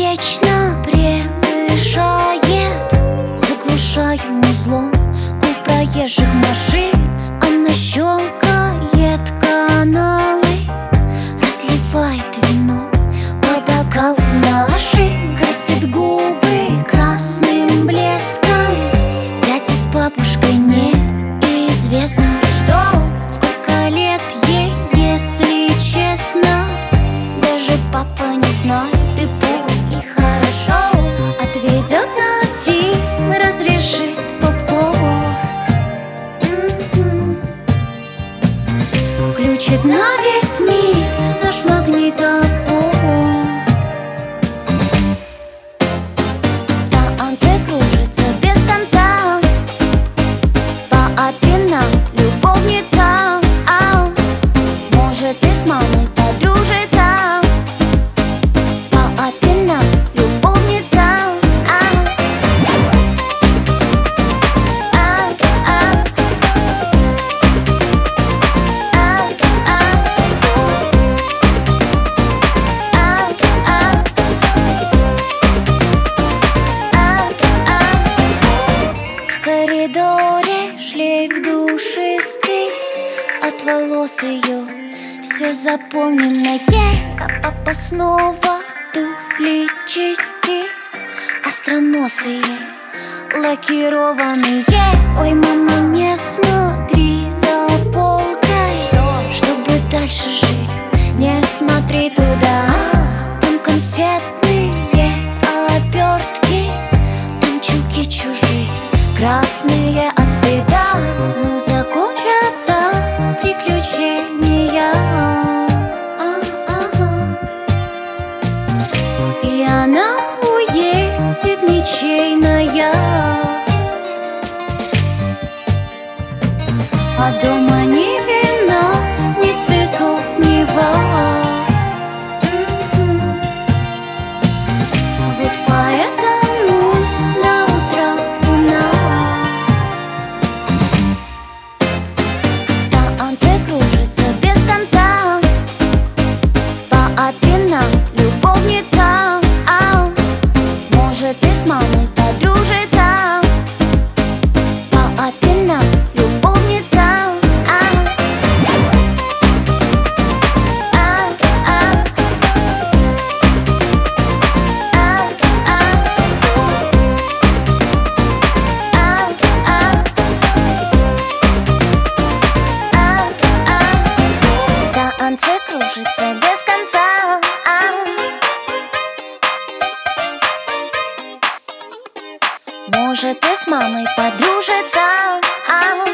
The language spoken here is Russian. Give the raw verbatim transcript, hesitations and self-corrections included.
вечно превышает, заглушаем узлом гул проезжих машин. Она щелкает каналы, разливает вино по бокалам нашим, красит губы красным блеском. Дядя с бабушкой неизвестно что, сколько лет ей, если честно. Даже папа не знает, и пусть и хорошо. Отведет на фильм, разрешит попкорн, включит на весь мир наш магнитофон. В танце кружится без конца по опинам любовница. А может и с мамой подружится, по опинам любовница. А а а В коридоре шлейф душистый от волос ее, все заполненное. А папа снова туфли чистит, остроносые, лакированные. Ой, мама, не смотри за полкой, чтобы дальше жить, не смотри туда. Там конфетные обертки, там чулки чужие, красные от стыда. Но закончатся приключения, а-а-а. И она уедет ничейная, а дома ни вина, ни цветов, ни ваз. Вот поэтому до утра у нас в танце кружится без конца по опинам любовница. А может и с мамой подружится, по опинам любовница. А а а В танце кружится без конца. А может и с мамой подружится. А